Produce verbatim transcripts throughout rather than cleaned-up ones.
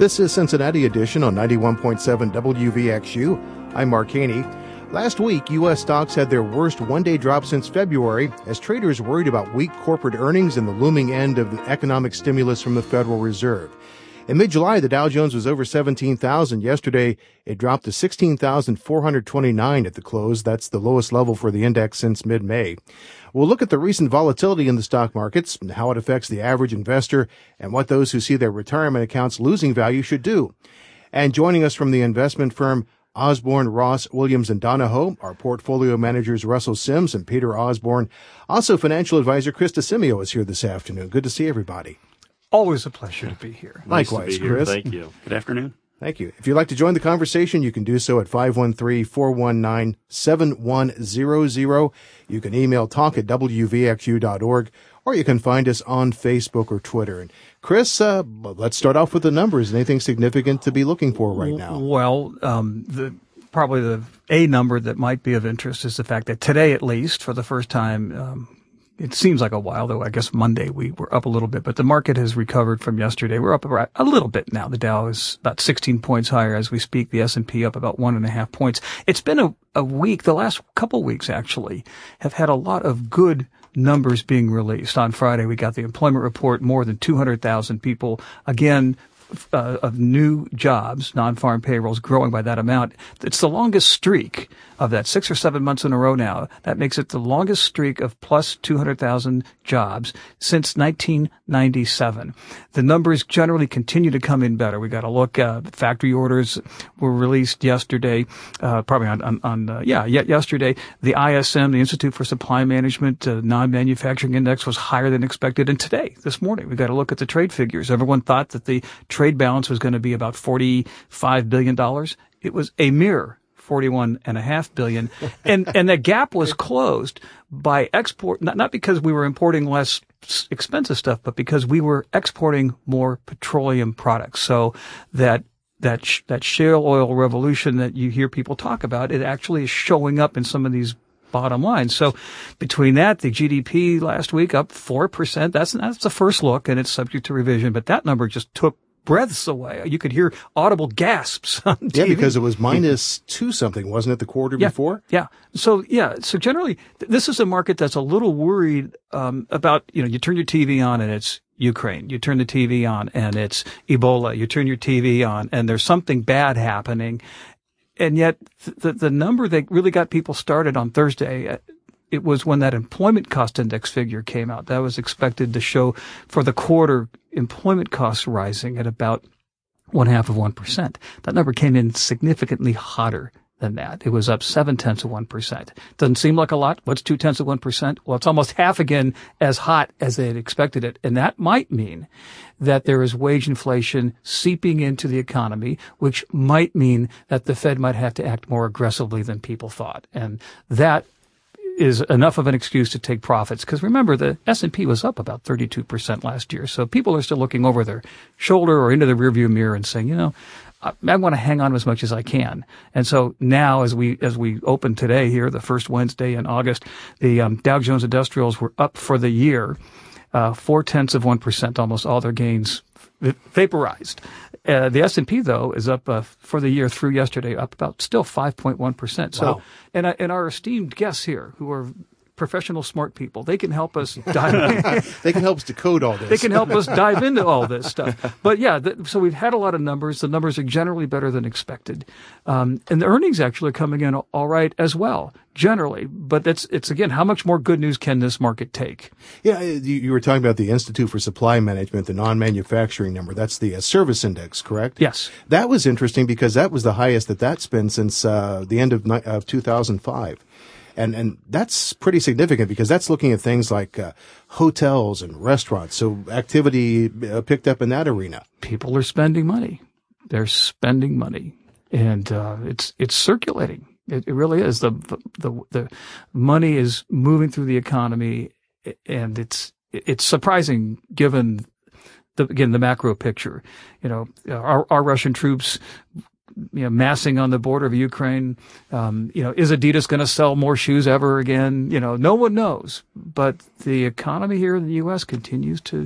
This is Cincinnati Edition on ninety-one point seven W V X U. I'm Mark Haney. Last week, U S stocks had their worst one-day drop since February as traders worried about weak corporate earnings and the looming end of the economic stimulus from the Federal Reserve. In mid-July, the Dow Jones was over seventeen thousand. Yesterday, it dropped to sixteen thousand four hundred twenty-nine at the close. That's the lowest level for the index since mid-May. We'll look at the recent volatility in the stock markets and how it affects the average investor and what those who see their retirement accounts losing value should do. And joining us from the investment firm Osborne, Ross, Williams and Donahoe, our portfolio managers Russell Sims and Peter Osborne. Also, financial advisor Chris DeCimio is here this afternoon. Good to see everybody. Always a pleasure to be here. Nice Likewise, to be here. Chris. Thank you. Good afternoon. Thank you. If you'd like to join the conversation, you can do so at five one three, four one nine, seven one zero zero. You can email talk at w v x u dot org, or you can find us on Facebook or Twitter. And Chris, uh, let's start off with the numbers. Anything significant to be looking for right now? Well, um, the probably the a number that might be of interest is the fact that today, at least, for the first time, um, it seems like a while, though I guess Monday we were up a little bit, but the market has recovered from yesterday. We're up a little bit now. The Dow is about sixteen points higher as we speak. The S and P up about one and a half points. It's been a, a week, the last couple weeks actually, have had a lot of good numbers being released. On Friday, we got the employment report, more than two hundred thousand people. Again, Uh, of new jobs, non-farm payrolls growing by that amount. It's the longest streak of that, six or seven months in a row now. That makes it the longest streak of plus two hundred thousand jobs since nineteen ninety-seven. The numbers generally continue to come in better. We got to look, uh, factory orders were released yesterday, uh, probably on, on, on uh, yeah, yet yesterday. The I S M, the Institute for Supply Management, uh, non-manufacturing index was higher than expected. And today, this morning, we got to look at the trade figures. Everyone thought that the trade balance was going to be about forty-five billion dollars. It was a mere forty-one and a half billion. And, and that gap was closed by export, not, not because we were importing less expensive stuff, but because we were exporting more petroleum products. So that, that, sh- that shale oil revolution that you hear people talk about, it actually is showing up in some of these bottom line. So between that, the G D P last week up four percent. That's, that's the first look and it's subject to revision, but that number just took breaths away. You could hear audible gasps on T V. Yeah, because it was minus two something, wasn't it, the quarter yeah, before? Yeah. So, yeah. So generally, th- this is a market that's a little worried, um, about, you know, you turn your T V on and it's Ukraine. You turn the T V on and it's Ebola. You turn your T V on and there's something bad happening. And yet th- the, the number that really got people started on Thursday, uh, it was when that employment cost index figure came out. That was expected to show for the quarter employment costs rising at about one half of one percent. That number came in significantly hotter than that. It was up seven tenths of one percent. Doesn't seem like a lot. What's two tenths of one percent? Well, it's almost half again as hot as they had expected it. And that might mean that there is wage inflation seeping into the economy, which might mean that the Fed might have to act more aggressively than people thought. And that is enough of an excuse to take profits. Because remember, the S and P was up about thirty-two percent last year. So people are still looking over their shoulder or into the rearview mirror and saying, you know, I, I want to hang on as much as I can. And so now as we, as we open today here, the first Wednesday in August, the um, Dow Jones Industrials were up for the year, uh, four tenths of one percent, almost all their gains vaporized. Uh, the S and P, though, is up uh, for the year through yesterday, up about still five point one percent. So, wow. and, uh, and our esteemed guests here, who are professional smart people, they can help us dive. They can help us decode all this. They can help us dive into all this stuff. But yeah, the, so we've had a lot of numbers. The numbers are generally better than expected. Um, and the earnings actually are coming in all right as well, generally. But that's, it's again, how much more good news can this market take? Yeah, you, you were talking about the Institute for Supply Management, the non-manufacturing number. That's the uh, service index, correct? Yes. That was interesting because that was the highest that that's been since uh, the end of, of two thousand five. And and that's pretty significant because that's looking at things like uh, hotels and restaurants. So activity uh, picked up in that arena. People are spending money. They're spending money, and uh, it's it's circulating. It, it really is. The, the the money is moving through the economy, and it's it's surprising given the again the macro picture. You know, our our Russian troops, you know, massing on the border of Ukraine. Um, you know, is Adidas going to sell more shoes ever again? You know, no one knows. But the economy here in the U S continues to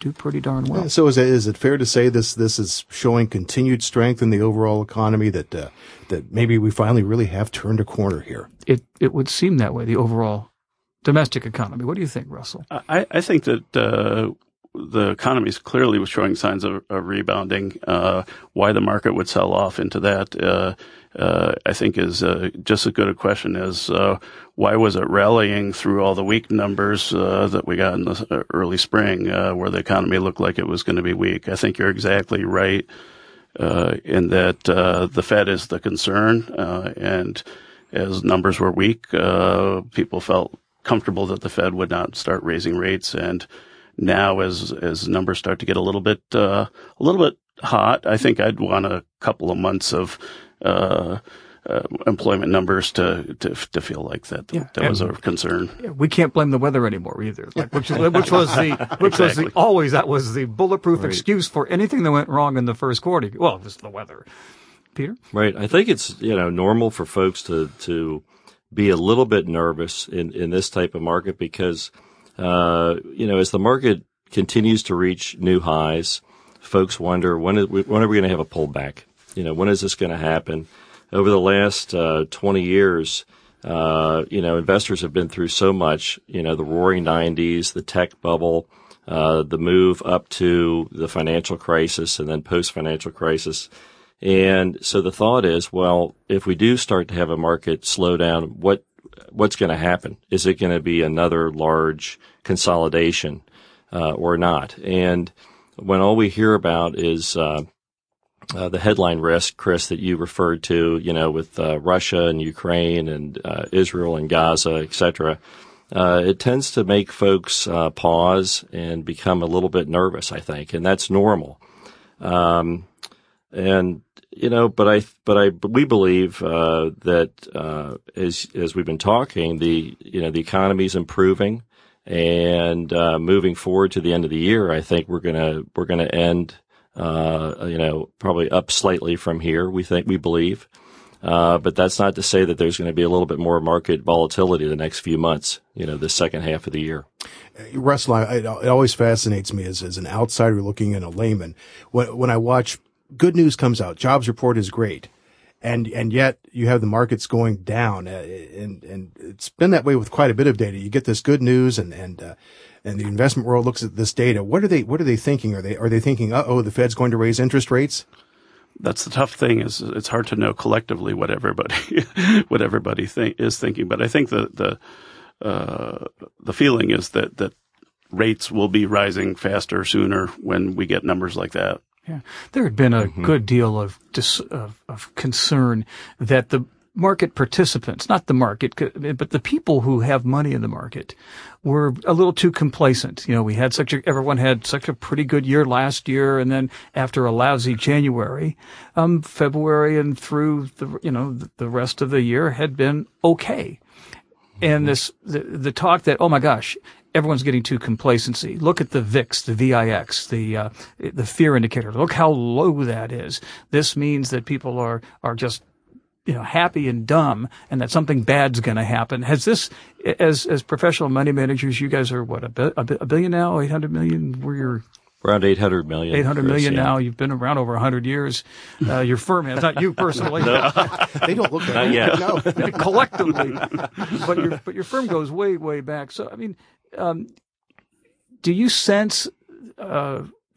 do pretty darn well. So is it, is it fair to say this this is showing continued strength in the overall economy, that uh, that maybe we finally really have turned a corner here? It it would seem that way, the overall domestic economy. What do you think, Russell? I, I think that uh, the economy is clearly showing signs of, of rebounding. Uh, why the market would sell off into that, uh, uh, I think, is uh, just as good a question as uh, why was it rallying through all the weak numbers uh, that we got in the early spring, uh, where the economy looked like it was going to be weak. I think you're exactly right uh, in that uh, the Fed is the concern, uh, and as numbers were weak, uh, people felt comfortable that the Fed would not start raising rates. And now as as numbers start to get a little bit uh, a little bit hot, I think I'd want a couple of months of uh, uh, employment numbers to to to feel like that yeah. that was a concern. Yeah, we can't blame the weather anymore either. Like, which which was the which exactly. was the always that was the bulletproof right. excuse for anything that went wrong in the first quarter. Well, it was the weather. Peter? Right. I think it's, you know, normal for folks to, to be a little bit nervous in, in this type of market because, uh, you know, as the market continues to reach new highs, folks wonder when, is, when are we going to have a pullback? You know, when is this going to happen? Over the last uh, twenty years, uh, you know, investors have been through so much, you know, the roaring nineties, the tech bubble, uh, the move up to the financial crisis and then post-financial crisis. And so the thought is, well, if we do start to have a market slow down, what what's going to happen? Is it going to be another large consolidation uh, or not? And when all we hear about is uh, uh, the headline risk, Chris, that you referred to, you know, with uh, Russia and Ukraine and uh, Israel and Gaza, et cetera, uh, it tends to make folks uh, pause and become a little bit nervous, I think, and that's normal. Um, and You know, but I, but I, but we believe uh, that uh, as as we've been talking, the you know the economy is improving, and uh, moving forward to the end of the year, I think we're gonna we're gonna end, uh, you know, probably up slightly from here. We think we believe, uh, but that's not to say that there's going to be a little bit more market volatility the next few months. You know, the second half of the year. Russell, I, it always fascinates me as as an outsider looking in, a layman, when when I watch. Good news comes out. Jobs report is great. And, and yet you have the markets going down. Uh, and, and it's been that way with quite a bit of data. You get this good news and, and, uh, and the investment world looks at this data. What are they, what are they thinking? Are they, are they thinking, uh oh, the Fed's going to raise interest rates? That's the tough thing is it's hard to know collectively what everybody, what everybody think, is thinking. But I think the, the, uh, the feeling is that, that rates will be rising faster sooner when we get numbers like that. Yeah, there had been a mm-hmm. good deal of, dis, of of concern that the market participants, not the market, but the people who have money in the market, were a little too complacent. You know, we had such a everyone had such a pretty good year last year, and then after a lousy January, um, February and through the you know the, the rest of the year had been okay. Mm-hmm. And this the, the talk that oh my gosh. Everyone's getting too complacency. Look at the V I X, the V I X, the uh, the fear indicator. Look how low that is. This means that people are are just you know happy and dumb, and that something bad's going to happen. Has this, as as professional money managers, you guys are what a, bi- a billion now, eight hundred million? We're your around eight hundred million. Eight hundred million Chris, yeah. now. You've been around over a hundred years. Uh, your firm has, not you personally. No. They don't look that Not old. yet. No. Collectively, but your but your firm goes way way back. So I mean. Um, do you sense uh,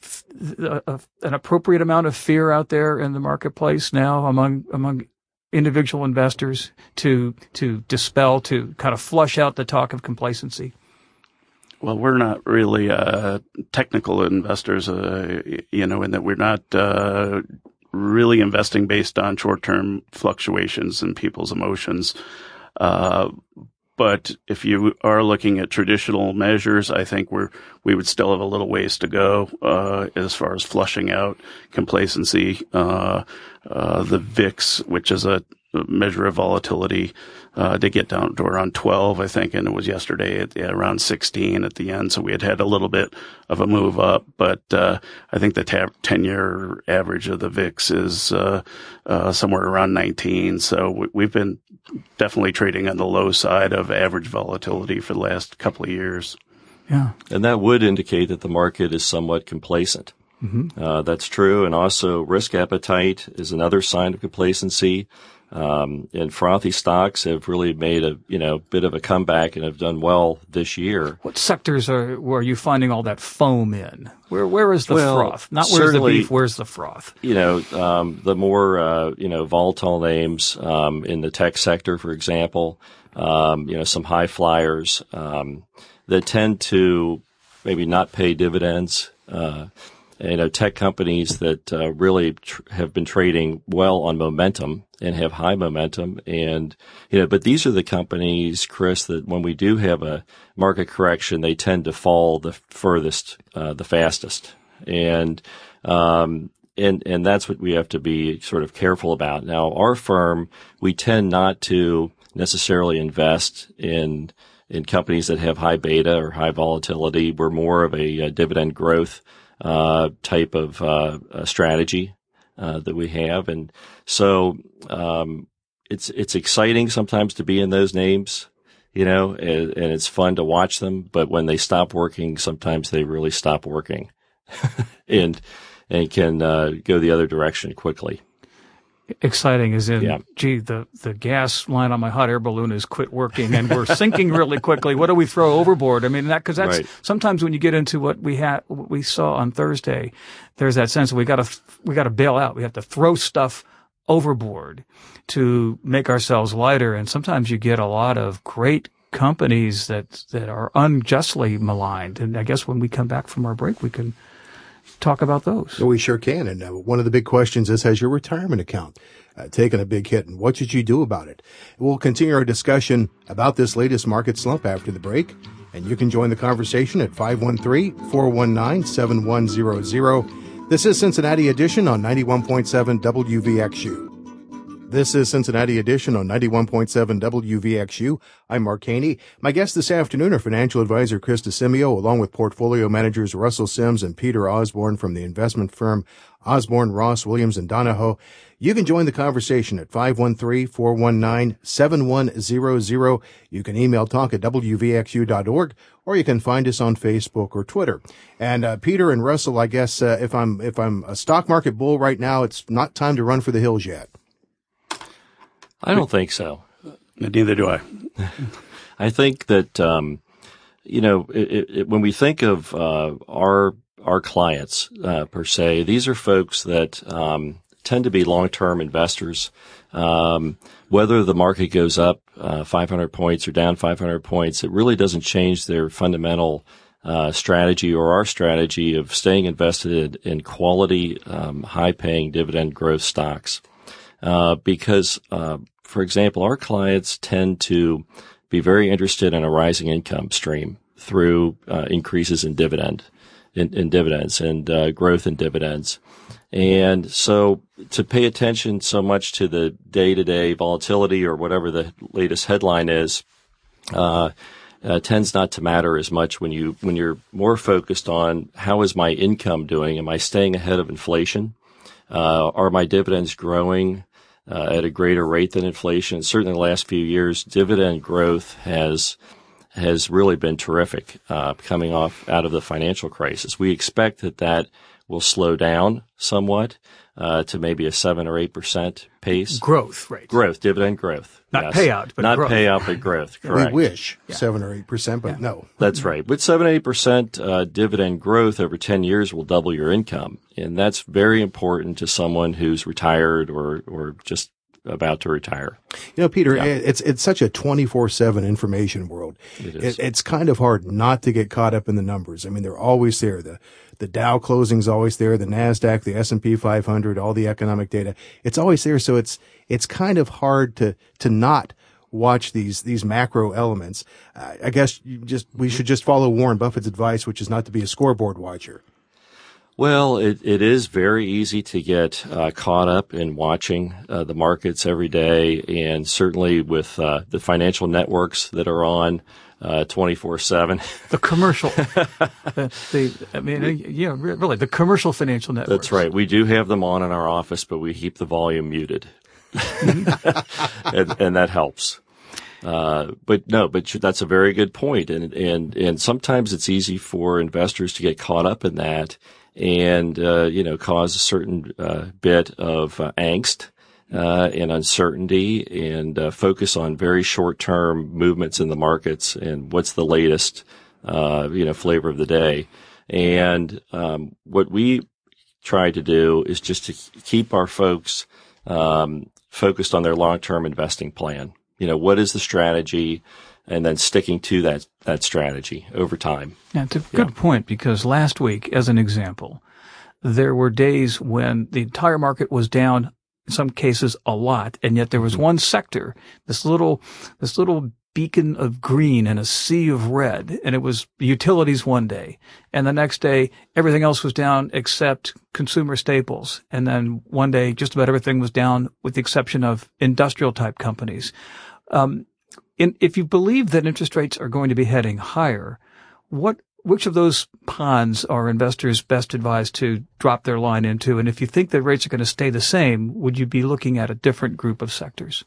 a, a, an appropriate amount of fear out there in the marketplace now among among individual investors to to dispel, to kind of flush out the talk of complacency? Well, we're not really uh, technical investors, uh, you know, in that we're not uh, really investing based on short-term fluctuations in people's emotions. Uh, But if you are looking at traditional measures, I think we're, we would still have a little ways to go, uh, as far as flushing out complacency. Uh, uh, the V I X, which is a measure of volatility, uh, to get down to around twelve, I think, and it was yesterday at yeah, around sixteen at the end. So we had had a little bit of a move up, but, uh, I think the ten year average of the V I X is, uh, uh, somewhere around nineteen. So we, we've been definitely trading on the low side of average volatility for the last couple of years. Yeah. And that would indicate that the market is somewhat complacent. Mm-hmm. Uh, that's true. And also risk appetite is another sign of complacency. Um, and frothy stocks have really made a, you know, bit of a comeback and have done well this year. What sectors are, where are you finding all that foam in? Where, where is the well, froth? Not where's the beef, where's the froth? You know, um, the more, uh, you know, volatile names, um, in the tech sector, for example, um, you know, some high flyers, um, that tend to maybe not pay dividends, uh, you know, tech companies that uh, really tr- have been trading well on momentum and have high momentum. And, you know, but these are the companies, Chris, that when we do have a market correction, they tend to fall the furthest, uh, the fastest. And, um, and, and that's what we have to be sort of careful about. Now, our firm, we tend not to necessarily invest in, in companies that have high beta or high volatility. We're more of a, a dividend growth uh, type of, uh, strategy, uh, that we have. And so, um, it's, it's exciting sometimes to be in those names, you know, and, and it's fun to watch them. But when they stop working, sometimes they really stop working and, and can, uh, go the other direction quickly. Exciting as in, yeah. gee, the, the gas line on my hot air balloon has quit working and we're sinking really quickly. What do we throw overboard? I mean, that, cause that's right. Sometimes when you get into what we had, what we saw on Thursday, there's that sense that we gotta, we gotta bail out. We have to throw stuff overboard to make ourselves lighter. And sometimes you get a lot of great companies that, that are unjustly maligned. And I guess when we come back from our break, we can talk about those. We sure can. And uh, one of the big questions is, has your retirement account uh, taken a big hit, and what should you do about it? We'll continue our discussion about this latest market slump after the break, and you can join the conversation at five one three, four one nine, seven one zero zero. This is Cincinnati Edition on ninety-one point seven W V X U. This is Cincinnati Edition on ninety-one point seven W V X U. I'm Mark Haney. My guests this afternoon are financial advisor Chris DeCimio, along with portfolio managers Russell Sims and Peter Osborne from the investment firm Osborne, Ross, Williams, and Donahoe. You can join the conversation at five one three, four one nine, seven one zero zero. You can email talk at W V X U dot org, or you can find us on Facebook or Twitter. And uh, Peter and Russell, I guess uh, if I'm if I'm a stock market bull right now, it's not time to run for the hills yet. I don't think so. Neither do I. I think that, um, you know, it, it, when we think of uh, our our clients uh, per se, these are folks that um, tend to be long-term investors. Um, whether the market goes up uh, five hundred points or down five hundred points, it really doesn't change their fundamental uh, strategy or our strategy of staying invested in quality, um, high-paying dividend growth stocks. Uh, because, uh, for example, our clients tend to be very interested in a rising income stream through uh, increases in dividend, in, in dividends and uh, growth in dividends. And so to pay attention so much to the day-to-day volatility or whatever the latest headline is, uh, uh, tends not to matter as much when you, when you're more focused on how is my income doing? Am I staying ahead of inflation? Uh, are my dividends growing uh, at a greater rate than inflation? Certainly in the last few years, dividend growth has has really been terrific, uh, coming off out of the financial crisis. We expect that that will slow down somewhat uh, to maybe a seven or eight percent pace. Growth rate. Growth, dividend growth. Not yes. payout, but Not growth. payout, but growth, correct. We wish Yeah. seven or eight percent, but Yeah. no. That's right. But seven, eight percent uh, dividend growth over ten years will double your income. And that's very important to someone who's retired or, or just about to retire. You know, Peter, Yeah. it's it's such a twenty-four seven information world. It is. It, it's kind of hard not to get caught up in the numbers. I mean, they're always there. The the Dow closing's always there, the NASDAQ, the S and P five hundred, all the economic data. It's always there. So it's it's kind of hard to to not watch these these macro elements. Uh, I guess you just we should just follow Warren Buffett's advice, which is not to be a scoreboard watcher. Well, it, it is very easy to get uh, caught up in watching uh, the markets every day, and certainly with uh, the financial networks that are on uh, twenty-four seven. The commercial, the, the, I mean, yeah, really, the commercial financial networks. That's right. We do have them on in our office, but we keep the volume muted, and, and that helps. Uh, but no, but that's a very good point. And, and, and sometimes it's easy for investors to get caught up in that and, uh, you know, cause a certain, uh, bit of uh, angst, uh, and uncertainty and, uh, focus on very short-term movements in the markets and what's the latest, uh, you know, flavor of the day. And, um, what we try to do is just to keep our folks, um, focused on their long-term investing plan. You know, what is the strategy, and then sticking to that, that strategy over time. Yeah, it's a good yeah. point, because last week, as an example, there were days when the entire market was down, in some cases a lot, and yet there was mm-hmm. one sector, this little, this little beacon of green and a sea of red, and it was utilities one day. And the next day, everything else was down except consumer staples. And then one day, just about everything was down with the exception of industrial type companies. Um, in, if you believe that interest rates are going to be heading higher, what, which of those ponds are investors best advised to drop their line into? And if you think that rates are going to stay the same, would you be looking at a different group of sectors?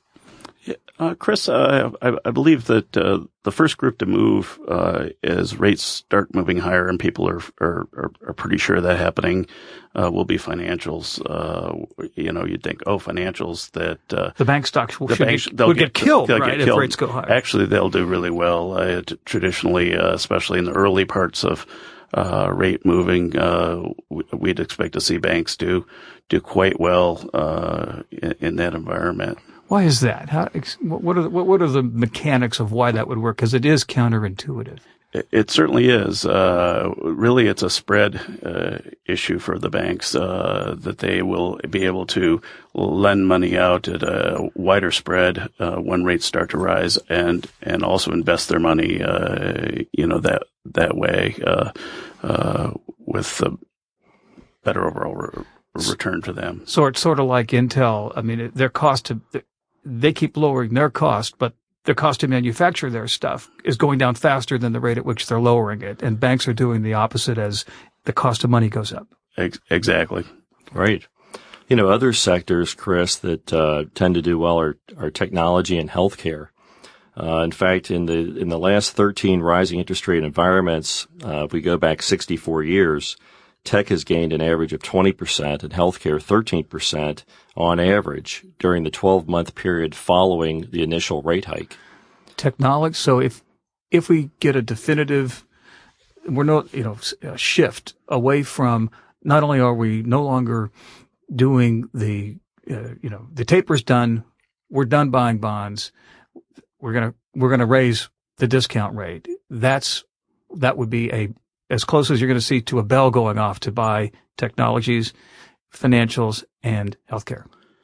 Uh, Chris, uh, I, I believe that uh, the first group to move uh, as rates start moving higher, and people are are, are pretty sure that happening, uh, will be financials. Uh, you know, you'd think, oh, financials that uh, the bank stocks will the should banks, get, would get, get killed, right? Get if killed. rates go higher. Actually, they'll do really well. Uh, t- traditionally, uh, especially in the early parts of uh, rate moving, uh, we'd expect to see banks do do quite well uh, in, in that environment. Why is that? How, what are the, what are the mechanics of why that would work? Because it is counterintuitive. It, it certainly is. Uh, really, it's a spread uh, issue for the banks uh, that they will be able to lend money out at a wider spread uh, when rates start to rise, and and also invest their money, uh, you know, that that way uh, uh, with a better overall re- return for them. So it's sort of like Intel. I mean, their cost to they keep lowering their cost, but their cost to manufacture their stuff is going down faster than the rate at which they're lowering it. And banks are doing the opposite as the cost of money goes up. Ex- exactly. Right. You know, other sectors, Chris, that uh, tend to do well are, are technology and healthcare. Uh, in fact, in the in the last thirteen rising interest rate environments, uh, if we go back sixty-four years, tech has gained an average of twenty percent and healthcare thirteen percent on average during the twelve-month period following the initial rate hike. Technology. So if if we get a definitive, we're not, you know, a shift away from, not only are we no longer doing the, uh, you know, the taper's done, we're done buying bonds, we're gonna we're gonna raise the discount rate. That's that would be a as close as you're going to see to a bell going off to buy technologies, financials, and healthcare.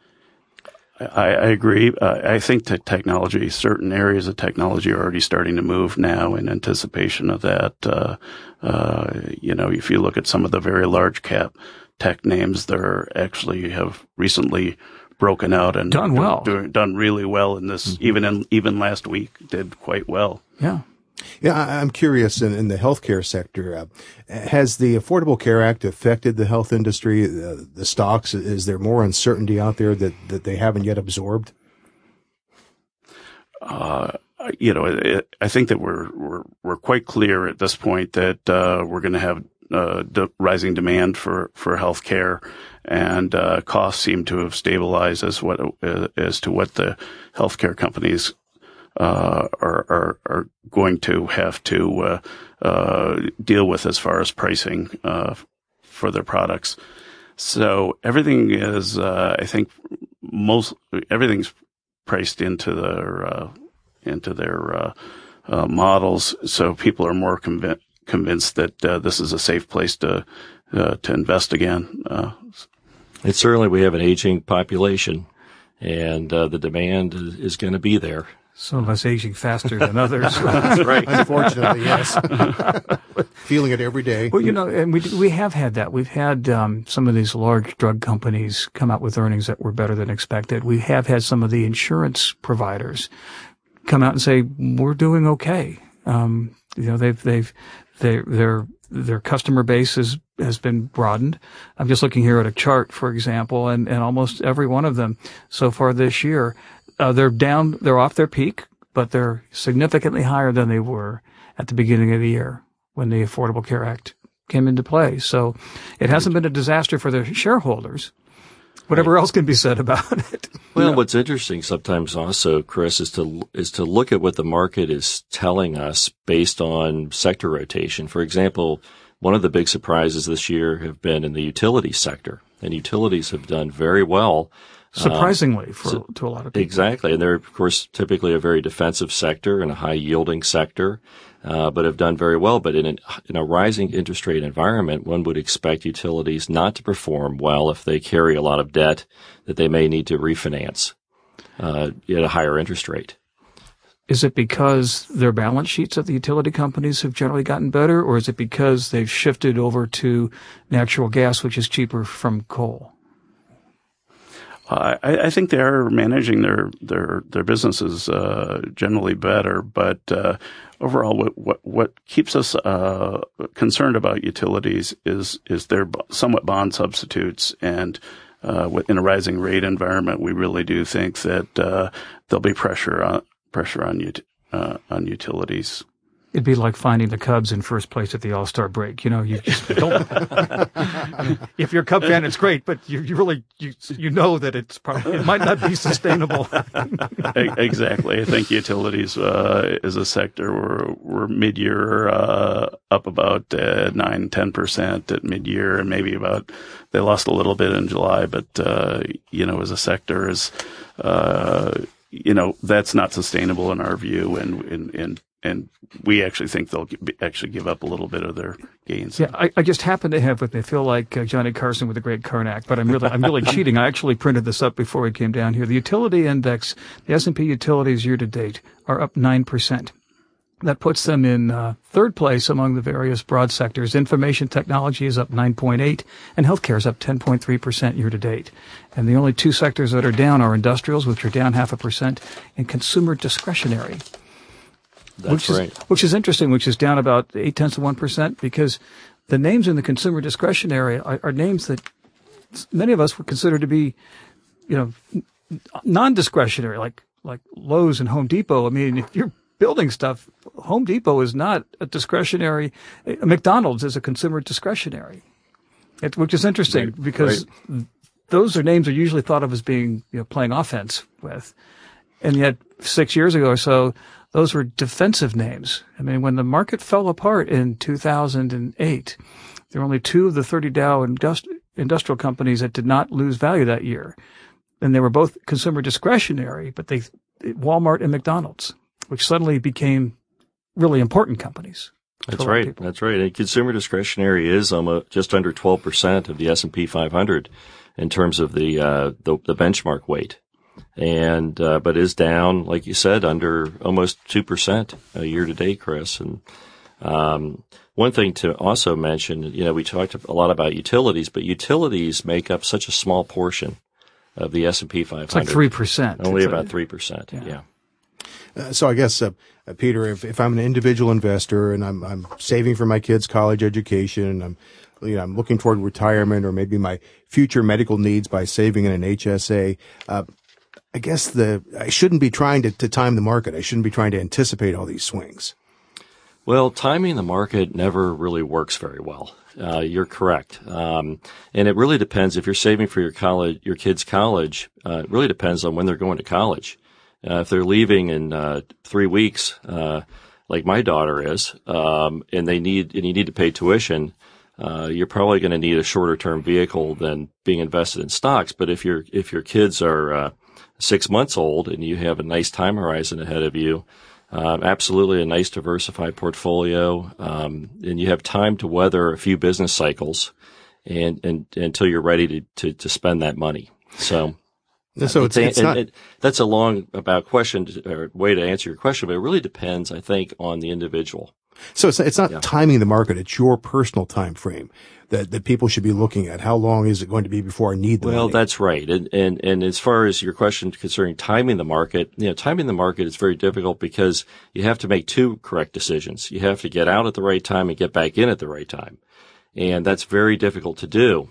I, I agree. Uh, I think that technology, certain areas of technology are already starting to move now in anticipation of that. Uh, uh, you know, if you look at some of the very large cap tech names, they're actually have recently broken out and done well, do, done really well in this, mm-hmm. even in, even last week did quite well. Yeah. Yeah, I'm curious in, in the healthcare sector, uh, has the Affordable Care Act affected the health industry, uh, the stocks? Is there more uncertainty out there that, that they haven't yet absorbed? Uh, you know, it, I think that we're, we're, we're quite clear at this point that, uh, we're going to have, uh, de- rising demand for, for healthcare, and, uh, costs seem to have stabilized as what, uh, as to what the healthcare companies Uh, are, are, are going to have to, uh, uh, deal with as far as pricing, uh, for their products. So everything is, uh, I think most, everything's priced into their, uh, into their, uh, uh, models. So people are more convinced, convinced that, uh, this is a safe place to, uh, to invest again. Uh, and certainly we have an aging population, and, uh, the demand is, is going to be there. Some of us aging faster than others. That's right. Unfortunately, yes. Feeling it every day. Well, you know, and we we have had that. We've had um, some of these large drug companies come out with earnings that were better than expected. We have had some of the insurance providers come out and say we're doing okay. Um, you know, they've they've they their their customer base has has been broadened. I'm just looking here at a chart, for example, and and almost every one of them so far this year. Uh, they're down, they're off their peak. but they're significantly higher than they were at the beginning of the year when the Affordable Care Act came into play. So it hasn't been a disaster for the shareholders. Whatever right. else can be said about it. Well, you know? What's interesting sometimes also, Chris, is to is to look at what the market is telling us based on sector rotation. For example, one of the big surprises this year have been in the utility sector, and utilities have done very well. Surprisingly, um, for so, to a lot of people. Exactly. And they're, of course, typically a very defensive sector and a high-yielding sector, uh, but have done very well. But in, an, in a rising interest rate environment, one would expect utilities not to perform well if they carry a lot of debt that they may need to refinance uh, at a higher interest rate. Is it because their balance sheets of the utility companies have generally gotten better, or is it because they've shifted over to natural gas, which is cheaper from coal? Uh, I, I think they are managing their their their businesses uh, generally better, but uh, overall, what what, what keeps us uh, concerned about utilities is is their somewhat bond substitutes, and uh, in a rising rate environment, we really do think that uh, there'll be pressure on pressure on ut- uh, on utilities. It'd be like finding the Cubs in first place at the All-Star break. You know, you just don't. If you're a Cub fan, it's great, but you, you really you you know that it's probably it might not be sustainable. Exactly. I think utilities uh, as a sector were were mid-year uh, up about uh, nine ten percent at mid-year, and maybe about they lost a little bit in July, but uh, you know, as a sector is uh, you know that's not sustainable in our view, and and and. And we actually think they'll actually give up a little bit of their gains. Yeah, I, I just happen to have with me. I feel like uh, Johnny Carson with the Great Karnak, but I'm really, I'm really cheating. I actually printed this up before we came down here. The utility index, the S and P utilities year to date are up nine percent. That puts them in uh, third place among the various broad sectors. Information technology is up nine point eight, and healthcare is up ten point three percent year to date. And the only two sectors that are down are industrials, which are down half a percent, and consumer discretionary. That's which is, right. Which is interesting, which is down about eight tenths of one percent, because the names in the consumer discretionary are, are names that many of us would consider to be, you know, non-discretionary, like, like Lowe's and Home Depot. I mean, if you're building stuff, Home Depot is not a discretionary. McDonald's is a consumer discretionary, it, which is interesting right, because right. those are names are usually thought of as being, you know, playing offense with. And yet six years ago or so, those were defensive names. I mean, when the market fell apart in two thousand eight, there were only two of the thirty Dow industri- industrial companies that did not lose value that year. And they were both consumer discretionary, but they, Walmart and McDonald's, which suddenly became really important companies. That's right. That's right. And consumer discretionary is almost just under twelve percent of the S and P five hundred in terms of the, uh, the, the benchmark weight. And, uh, but is down, like you said, under almost two percent uh, year to date, Chris. And, um, one thing to also mention, you know, we talked a lot about utilities, but utilities make up such a small portion of the S and P five hundred. It's like three percent. Only it's about a, three percent. Yeah. yeah. Uh, so I guess, uh, uh, Peter, if, if I'm an individual investor and I'm, I'm saving for my kids' college education and I'm, you know, I'm looking toward retirement or maybe my future medical needs by saving in an H S A, uh, I guess the I shouldn't be trying to, to time the market. I shouldn't be trying to anticipate all these swings. Well, timing the market never really works very well. Uh, you're correct. Um, and it really depends if you're saving for your college, your kids' college, uh, it really depends on when they're going to college. Uh, if they're leaving in, uh, three weeks, uh, like my daughter is, um, and they need, and you need to pay tuition, uh, you're probably going to need a shorter term vehicle than being invested in stocks. But if your, if your kids are, uh, six months old and you have a nice time horizon ahead of you, um, absolutely a nice diversified portfolio, um, and you have time to weather a few business cycles and, and, until you're ready to, to, to spend that money. So, so it's, it's, it's not, it, that's a long about question to, or way to answer your question, but it really depends, I think, on the individual. So it's, it's not yeah. timing the market. It's your personal time frame that, that people should be looking at. How long is it going to be before I need the well, money? Well, that's right. And, and, and as far as your question concerning timing the market, you know, timing the market is very difficult because you have to make two correct decisions. You have to get out at the right time and get back in at the right time. And that's very difficult to do.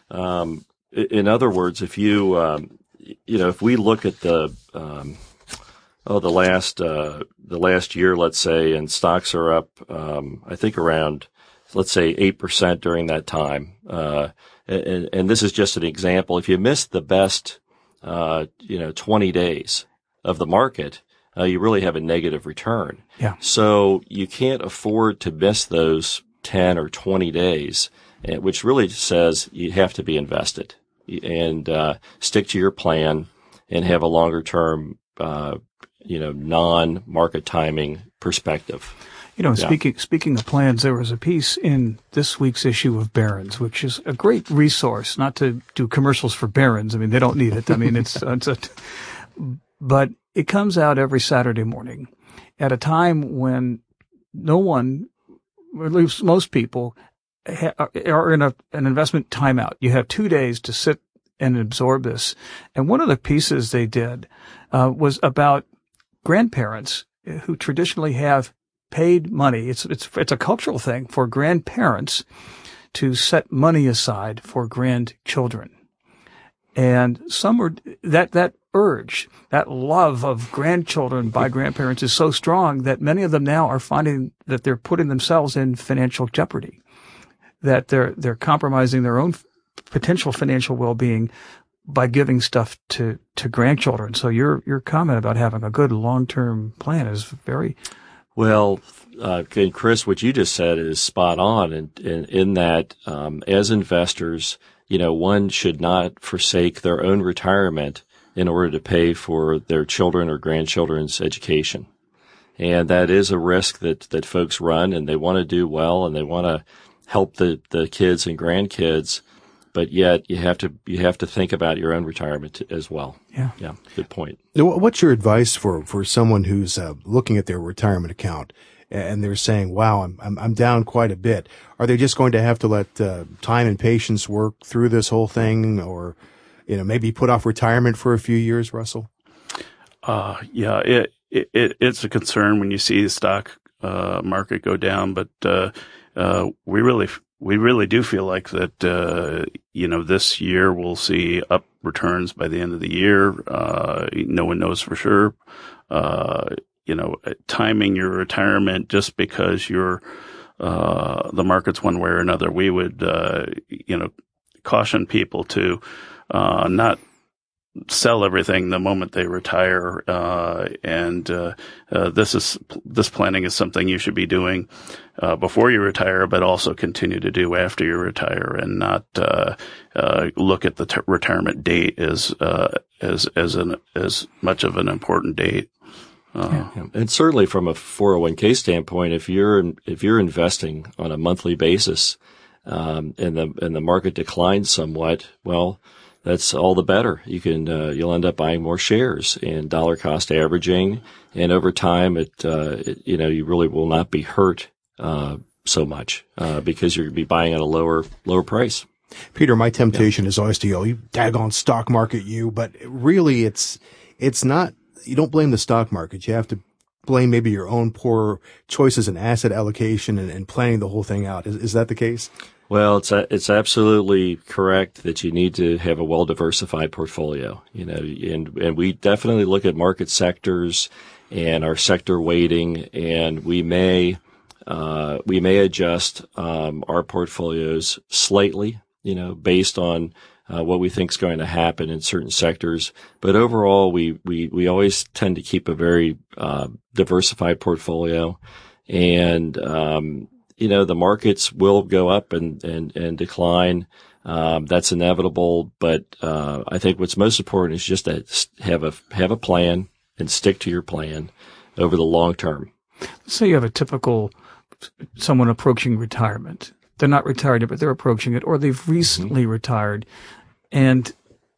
Um, in other words, if you, um, you know, if we look at the, um, oh, the last uh, the last year, let's say, and stocks are up, um, I think around, let's say, eight percent during that time. Uh, and, and this is just an example. If you miss the best, uh, you know, twenty days of the market, uh, you really have a negative return. Yeah. So you can't afford to miss those ten or twenty days, which really says you have to be invested and uh, stick to your plan and have a longer term, uh, you know, non-market timing perspective. You know, Yeah. speaking speaking of plans, there was a piece in this week's issue of Barron's, which is a great resource. Not to do commercials for Barron's. I mean, they don't need it. I mean, it's, it's a, but it comes out every Saturday morning at a time when no one, or at least most people, ha- are in a, an investment timeout. You have two days to sit and absorb this. And one of the pieces they did uh, was about grandparents who traditionally have paid money. It's it's it's a cultural thing for grandparents to set money aside for grandchildren. And some are that that urge, that love of grandchildren by grandparents is so strong that many of them now are finding that they're putting themselves in financial jeopardy, that they're they're compromising their own potential financial well-being by giving stuff to to grandchildren. So your your comment about having a good long-term plan is very Well, uh, and Chris, what you just said is spot on. And in, in, in that, um, as investors, you know, one should not forsake their own retirement in order to pay for their children or grandchildren's education. And that is a risk that, that folks run, and they want to do well and they want to help the, the kids and grandkids. But yet you have to, you have to think about your own retirement as well. Yeah. Yeah. Good point. What's your advice for, for someone who's uh, looking at their retirement account and they're saying, wow, I'm, I'm, I'm down quite a bit. Are they just going to have to let uh, time and patience work through this whole thing, or, you know, maybe put off retirement for a few years, Russell? Uh, yeah, it, it, it's a concern when you see the stock, uh, market go down, but, uh, uh, we really, we really do feel like that, uh, you know, this year we'll see up returns by the end of the year. Uh, no one knows for sure. Uh, you know, timing your retirement just because you're, uh, the market's one way or another, we would, uh, you know, caution people to, uh, not sell everything the moment they retire. Uh, and, uh, uh, this is, this planning is something you should be doing, uh, before you retire, but also continue to do after you retire, and not, uh, uh, look at the t- retirement date as, uh, as, as an, as much of an important date. Uh, yeah. And certainly from a four oh one k standpoint, if you're, if you're investing on a monthly basis, um, and the, and the market declines somewhat, well, that's all the better. You can, uh, you'll end up buying more shares and dollar cost averaging. And over time, it, uh, it, you know, you really will not be hurt, uh, so much, uh, because you're going to be buying at a lower, lower price. Peter, my temptation yeah. is always to go, you daggone stock market, you, but really it's, it's not, you don't blame the stock market. You have to blame maybe your own poor choices in asset allocation and, and planning the whole thing out. Is, is that the case? Well, it's a, it's absolutely correct that you need to have a well-diversified portfolio, you know, and, and we definitely look at market sectors and our sector weighting, and we may, uh, we may adjust, um, our portfolios slightly, you know, based on, uh, what we think is going to happen in certain sectors. But overall, we, we, we always tend to keep a very, uh, diversified portfolio, and, um, you know, the markets will go up and, and, and decline. Um, that's inevitable. But, uh, I think what's most important is just to have a, have a plan and stick to your plan over the long term. Let's say you have a typical someone approaching retirement. They're not retired yet, but they're approaching it, or they've recently mm-hmm. retired, and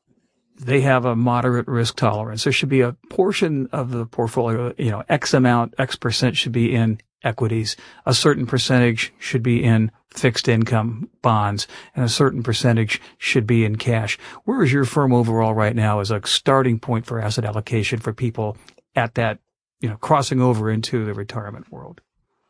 they have a moderate risk tolerance. There should be a portion of the portfolio, you know, X amount, X percent should be in equities. A certain percentage should be in fixed income bonds, and a certain percentage should be in cash. Where is your firm overall right now as a starting point for asset allocation for people at that, you know, crossing over into the retirement world?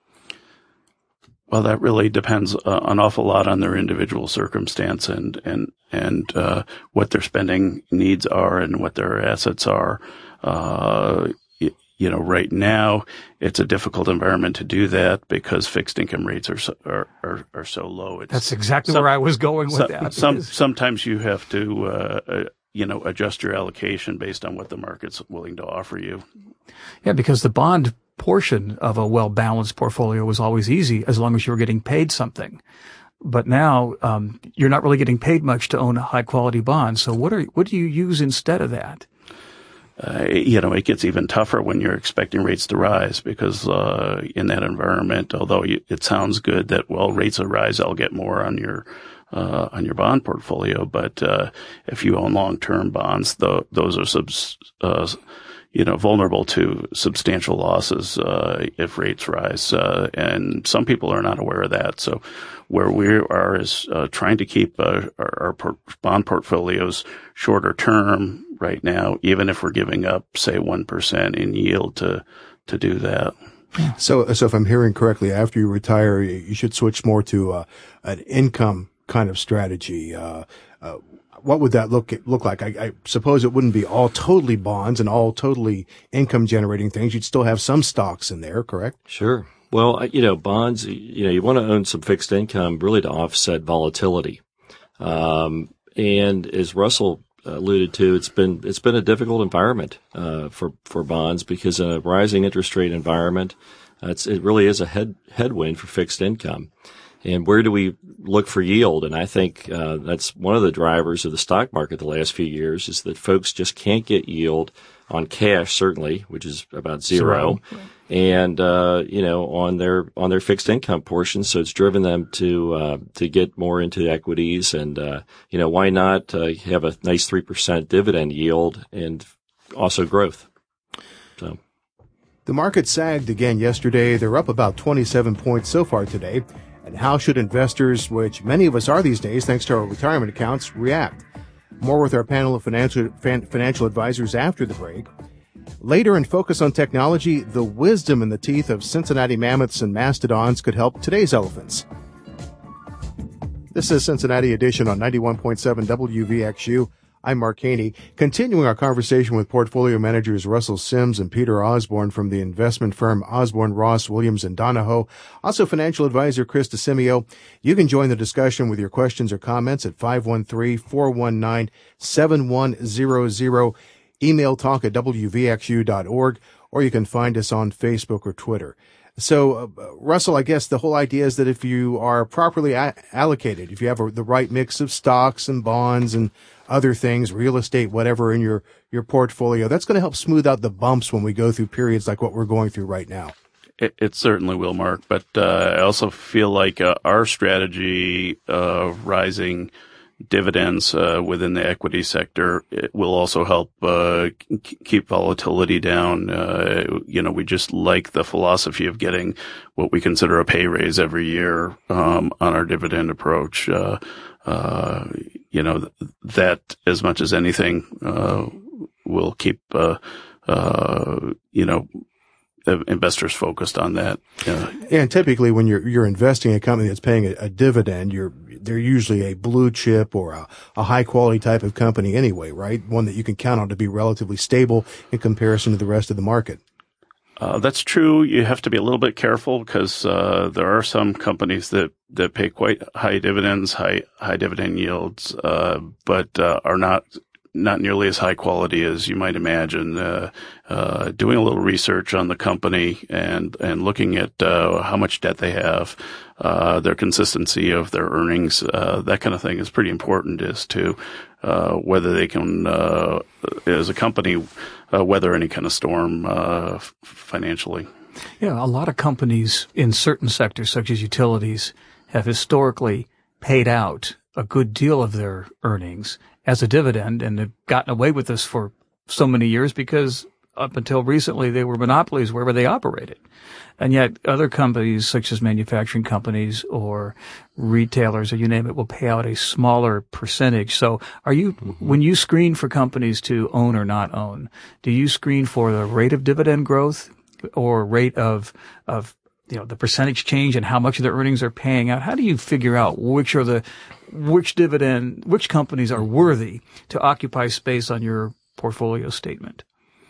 Well, that really depends uh, an awful lot on their individual circumstance and, and, and, uh, what their spending needs are and what their assets are. Uh, you know, right now it's a difficult environment to do that because fixed income rates are so, are, are, are so low. It's, That's exactly some, where I was going with some, that. Some, sometimes you have to, uh, uh, you know, adjust your allocation based on what the market's willing to offer you. Yeah, because the bond portion of a well-balanced portfolio was always easy as long as you were getting paid something. But now um, you're not really getting paid much to own a high-quality bond. So what are what do you use instead of that? Uh, you know, it gets even tougher when you're expecting rates to rise because uh, in that environment, although you, it sounds good that, well, rates will rise, I'll get more on your uh, on your bond portfolio. But uh, if you own long-term bonds, the, those are subs, uh, you know, vulnerable to substantial losses uh, if rates rise. Uh, and some people are not aware of that. So where we are is uh, trying to keep uh, our, our por- bond portfolios shorter term right now, even if we're giving up, say, one percent in yield to to do that. So, so if I'm hearing correctly, after you retire, you should switch more to uh, an income kind of strategy. Uh, uh, what would that look look like? I, I suppose it wouldn't be all totally bonds and all totally income generating things. You'd still have some stocks in there, correct? Sure. Well, you know, bonds, you know, you want to own some fixed income really to offset volatility. Um, and as Russell alluded to, it's been, it's been a difficult environment, uh, for, for bonds because in a rising interest rate environment, uh, it's, it really is a head, headwind for fixed income. And where do we look for yield? And I think, uh, that's one of the drivers of the stock market the last few years is that folks just can't get yield on cash, certainly, which is about zero. zero. And, uh, you know, on their, on their fixed income portion. So it's driven them to, uh, to get more into equities and, uh, you know, why not, uh, have a nice three percent dividend yield and also growth. So. The market sagged again yesterday. They're up about twenty-seven points so far today. And how should investors, which many of us are these days, thanks to our retirement accounts, react? More with our panel of financial, financial advisors after the break. Later in Focus on Technology, the wisdom in the teeth of Cincinnati mammoths and mastodons could help today's elephants. This is Cincinnati Edition on ninety-one point seven W V X U. I'm Mark Haney, continuing our conversation with portfolio managers Russell Sims and Peter Osborne from the investment firm Osborne, Ross, Williams, and Donahoe. Also financial advisor Chris DeCimio. You can join the discussion with your questions or comments at five one three, four one nine, seven one zero zero. Email talk at w v x u dot org, or you can find us on Facebook or Twitter. So, uh, Russell, I guess the whole idea is that if you are properly a- allocated, if you have a, the right mix of stocks and bonds and other things, real estate, whatever in your, your portfolio, that's going to help smooth out the bumps when we go through periods like what we're going through right now. It, it certainly will, Mark. But uh, I also feel like uh, our strategy of rising dividends uh, within the equity sector, it will also help uh, k- keep volatility down. Uh, you know, we just like the philosophy of getting what we consider a pay raise every year um, on our dividend approach. Uh, uh, you know, th- that as much as anything uh, will keep, uh, uh, you know, investors focused on that. Uh, and typically when you're, you're investing in a company that's paying a, a dividend, you're, they're usually a blue chip or a, a high quality type of company anyway, right? One that you can count on to be relatively stable in comparison to the rest of the market. Uh, that's true. You have to be a little bit careful because, uh, there are some companies that, that pay quite high dividends, high, high dividend yields, uh, but, uh, are not not nearly as high quality as you might imagine. Uh, uh, doing a little research on the company and, and looking at, uh, how much debt they have, uh, their consistency of their earnings, uh, that kind of thing is pretty important as to, uh, whether they can, uh, as a company, uh, weather any kind of storm, uh, financially. Yeah, a lot of companies in certain sectors, such as utilities, have historically paid out a good deal of their earnings as a dividend, and they've gotten away with this for so many years because up until recently they were monopolies wherever they operated. And yet other companies, such as manufacturing companies or retailers or you name it, will pay out a smaller percentage. So are you, mm-hmm. when you screen for companies to own or not own, do you screen for the rate of dividend growth or rate of, of, you know, the percentage change and how much of their earnings are paying out? How do you figure out which are the, which dividend, which companies are worthy to occupy space on your portfolio statement?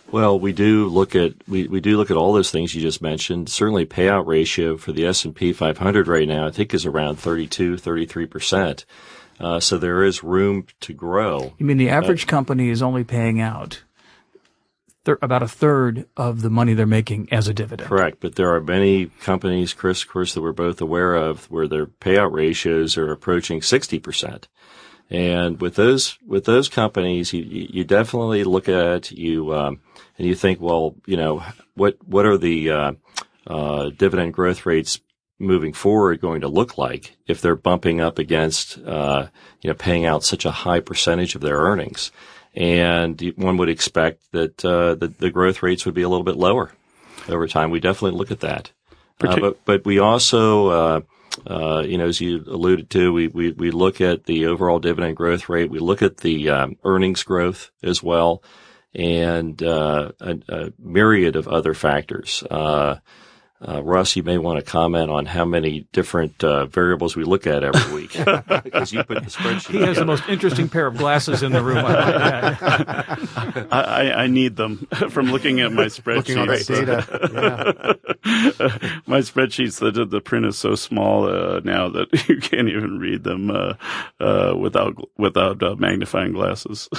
Well, we do look at we, we do look at all those things you just mentioned. Certainly payout ratio for the S and P five hundred right now, I think, is around thirty-two, thirty-three percent. Uh, so there is room to grow. You mean the average uh, company is only paying out thir- about a third of the money they're making as a dividend? Correct. But there are many companies, Chris, of course, that we're both aware of where their payout ratios are approaching sixty percent. And with those, with those companies, you, you definitely look at, you, um, and you think, well, you know, what, what are the, uh, uh, dividend growth rates moving forward going to look like if they're bumping up against, uh, you know, paying out such a high percentage of their earnings? And one would expect that, uh, the, the growth rates would be a little bit lower over time. We definitely look at that. Uh, but, but we also, uh, Uh, you know, as you alluded to, we, we, we look at the overall dividend growth rate. We look at the um, earnings growth as well, and uh, a, a myriad of other factors. Uh, uh, Russ, you may want to comment on how many different uh, variables we look at every week, because you put the spreadsheet He has together. the most interesting pair of glasses in the room. I might add. I, I, I need them from looking at my spreadsheets. Looking on that data. Yeah. My spreadsheets, the, the print is so small uh, now that you can't even read them uh, uh, without without uh, magnifying glasses.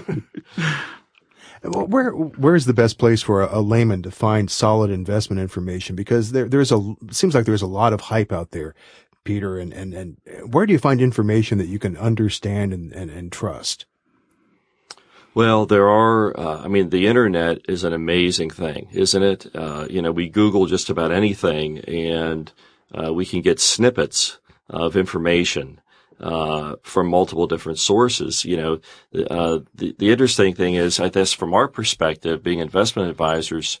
Where where's the best place for a, a layman to find solid investment information? Because there there's a seems like there's a lot of hype out there, Peter. And and, and where do you find information that you can understand and, and, and trust? Well, there are, uh, I mean, the internet is an amazing thing, isn't it? Uh, you know, we Google just about anything and, uh, we can get snippets of information, uh, from multiple different sources. You know, uh, the, the interesting thing is, I guess from our perspective, being investment advisors,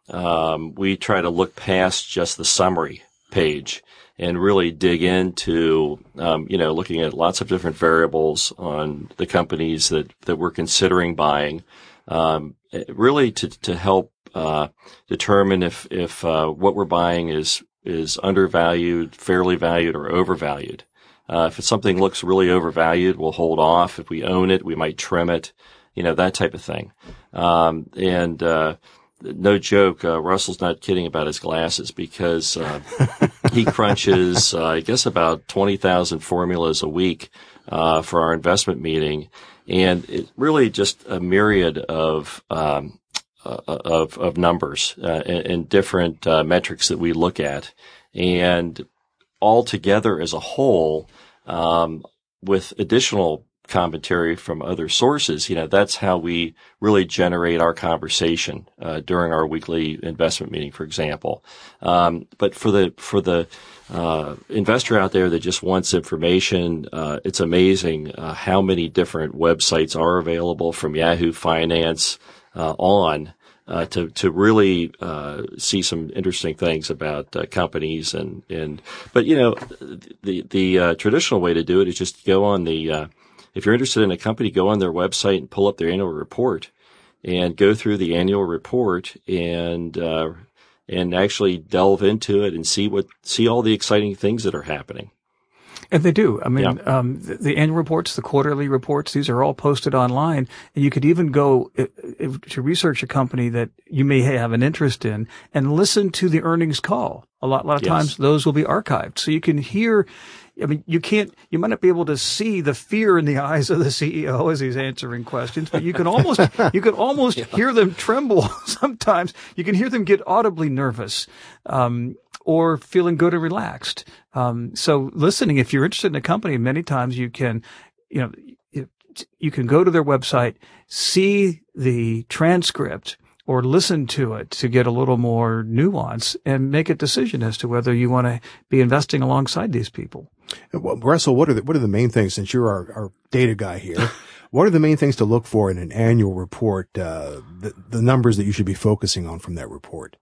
um, we try to look past just the summary page and really dig into, um, you know, looking at lots of different variables on the companies that, that we're considering buying, um, really to, to help, uh, determine if, if, uh, what we're buying is, is undervalued, fairly valued, or overvalued. Uh, if it's something looks really overvalued, we'll hold off. If we own it, we might trim it, you know, that type of thing. Um, and, uh, no joke, uh, Russell's not kidding about his glasses because, uh, he crunches, uh, I guess about twenty thousand formulas a week, uh, for our investment meeting. And it's really just a myriad of, um, uh, of, of numbers, uh, and, and different, uh, metrics that we look at. And all together as a whole, um, with additional commentary from other sources, you know, that's how we really generate our conversation, uh, during our weekly investment meeting, for example. Um, but for the, for the, uh, investor out there that just wants information, uh, it's amazing, uh, how many different websites are available from Yahoo Finance, uh, on, uh, to, to really, uh, see some interesting things about, uh, companies and, and, but, you know, the, the, uh, traditional way to do it is just go on the, uh, if you're interested in a company, go on their website and pull up their annual report and go through the annual report and, uh, and actually delve into it and see what, see all the exciting things that are happening. And they do. I mean, Yeah. um, the, the annual reports, the quarterly reports, these are all posted online. And you could even go uh, uh, to research a company that you may have an interest in and listen to the earnings call. A lot, a lot of Yes. times those will be archived. So you can hear, I mean, you can't, you might not be able to see the fear in the eyes of the C E O as he's answering questions, but you can almost, you can almost yeah. hear them tremble sometimes. You can hear them get audibly nervous, um, or feeling good and relaxed. Um, so listening, if you're interested in a company, many times you can, you know, you, you can go to their website, see the transcript, or listen to it to get a little more nuance and make a decision as to whether you want to be investing alongside these people. Well, Russell, what are the, what are the main things, since you're our, our data guy here, what are the main things to look for in an annual report, uh, the, the numbers that you should be focusing on from that report?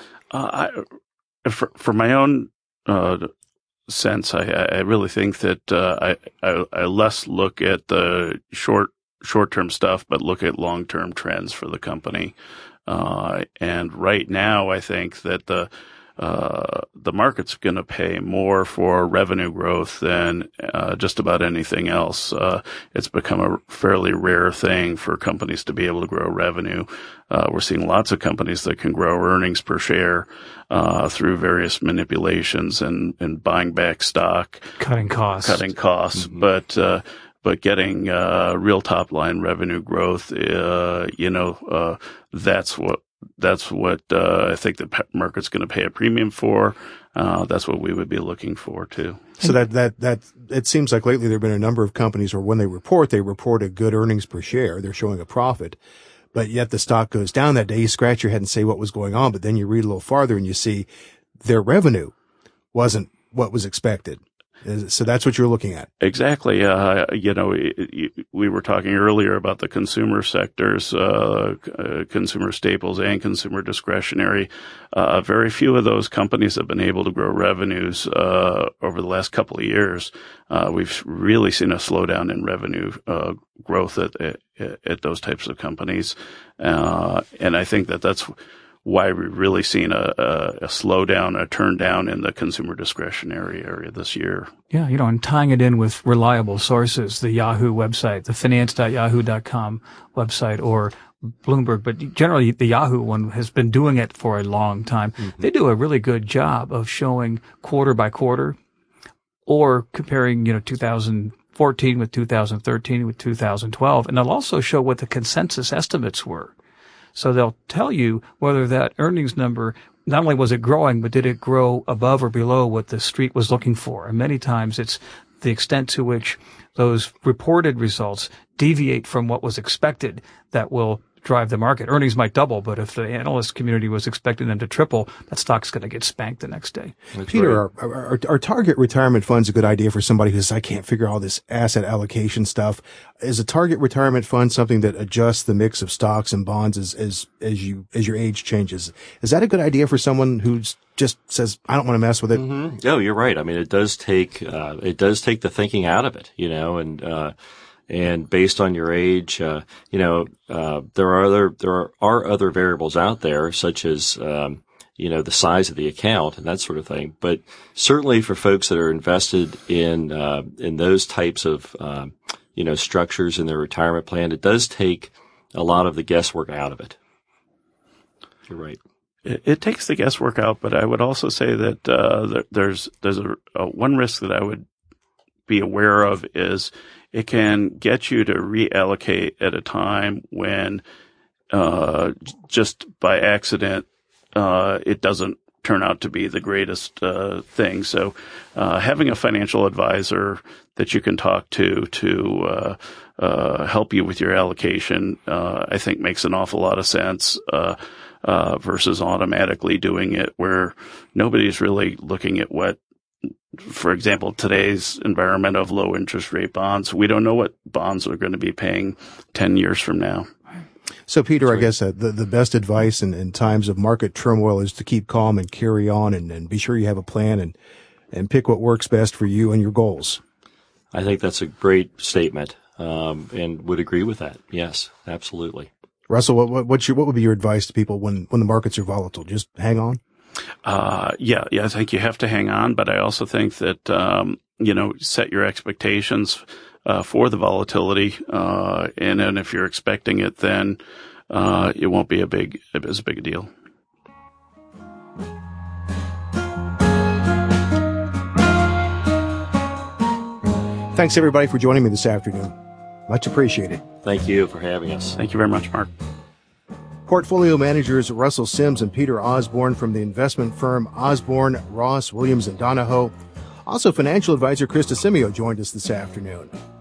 Uh, I, for, for my own, uh, sense, I, I really think that, uh, I, I, I less look at the short, short-term stuff, but look at long-term trends for the company. Uh, and right now, I think that the, uh, the market's going to pay more for revenue growth than uh, just about anything else. Uh, it's become a fairly rare thing for companies to be able to grow revenue. Uh, we're seeing lots of companies that can grow earnings per share uh, through various manipulations and, and buying back stock, cutting costs, cutting costs, mm-hmm. but. Uh, But getting uh, real top line revenue growth, uh, you know, uh, that's what that's what uh, I think the market's going to pay a premium for. Uh, that's what we would be looking for too. So that that that it seems like lately there have been a number of companies where when they report, they report a good earnings per share. They're showing a profit, but yet the stock goes down that day. You scratch your head and say what was going on, but then you read a little farther and you see their revenue wasn't what was expected. So that's what you're looking at. Exactly. Uh, you know, we were talking earlier about the consumer sectors, uh, uh, consumer staples and consumer discretionary. Uh, very few of those companies have been able to grow revenues, uh, over the last couple of years. Uh, we've really seen a slowdown in revenue, uh, growth at, at, at those types of companies. Uh, and I think that that's why we've really seen a, a, a slowdown, a turn down in the consumer discretionary area this year. Yeah, you know, and tying it in with reliable sources, the Yahoo website, the finance dot yahoo dot com website, or Bloomberg, but generally the Yahoo one has been doing it for a long time. Mm-hmm. They do a really good job of showing quarter by quarter or comparing, you know, two thousand fourteen with two thousand thirteen with two thousand twelve, and they'll also show what the consensus estimates were. So they'll tell you whether that earnings number, not only was it growing, but did it grow above or below what the street was looking for. And many times it's the extent to which those reported results deviate from what was expected that will drive the market. Earnings might double, but if the analyst community was expecting them to triple, that stock's going to get spanked the next day. That's Peter, right. are, are, are target retirement funds a good idea for somebody who says, I can't figure all this asset allocation stuff? Is a target retirement fund something that adjusts the mix of stocks and bonds as, as, as you, as your age changes? Is that a good idea for someone who's just says, I don't want to mess with it? Mm-hmm. Oh, you're right. I mean, it does take, uh, it does take the thinking out of it, you know, and, uh, And based on your age, uh, you know, uh, there are other, there are, are other variables out there, such as, um, you know, the size of the account and that sort of thing. But certainly for folks that are invested in, uh, in those types of, um, you know, structures in their retirement plan, it does take a lot of the guesswork out of it. You're right. It, it takes the guesswork out, but I would also say that, uh, there, there's, there's a, a one risk that I would be aware of is, it can get you to reallocate at a time when, uh, just by accident, uh, it doesn't turn out to be the greatest, uh, thing. So, uh, having a financial advisor that you can talk to, to, uh, uh, help you with your allocation, uh, I think makes an awful lot of sense, uh, uh, versus automatically doing it where nobody's really looking at what, for example, today's environment of low interest rate bonds, we don't know what bonds are going to be paying ten years from now. So, Peter, Sorry. I guess uh, the, the best advice in, in times of market turmoil is to keep calm and carry on and, and be sure you have a plan and, and pick what works best for you and your goals. I think that's a great statement, um, and would agree with that. Yes, absolutely. Russell, what, what, what's your, what would be your advice to people when, when the markets are volatile? Just hang on? Uh, yeah, yeah, I think you have to hang on, but I also think that, um, you know, set your expectations, uh, for the volatility, uh, and then if you're expecting it, then, uh, it won't be a big, as big a deal. Thanks everybody for joining me this afternoon. Much appreciated. Thank you for having us. Thank you very much, Mark. Portfolio managers Russell Sims and Peter Osborne from the investment firm Osborne, Ross, Williams, and Donahoe. Also, financial advisor Krista Simeo joined us this afternoon.